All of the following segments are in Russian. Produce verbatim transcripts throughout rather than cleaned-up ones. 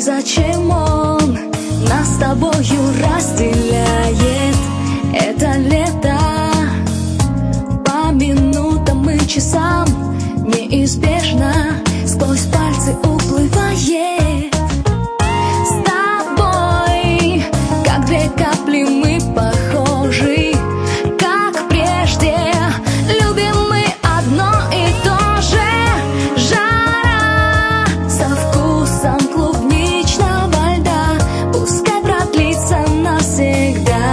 зачем он нас с тобою разделяет? Это лето, по минутам и часам неизбежно сквозь пальцы уплывает. С тобой, как две капли, мы похожи, как прежде, любим мы одно и то же. Жара со вкусом клубничного льда, пускай продлится навсегда.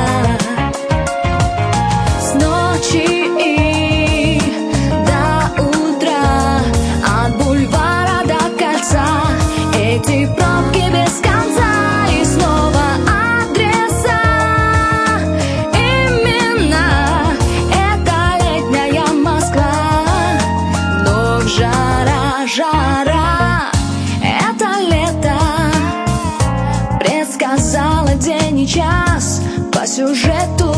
С ночи и до утра, от бульвара до кольца, эти пробки без конца и снова адреса. Именно это летняя Москва. Вновь жара, жара, это лето предсказала день и час по сюжету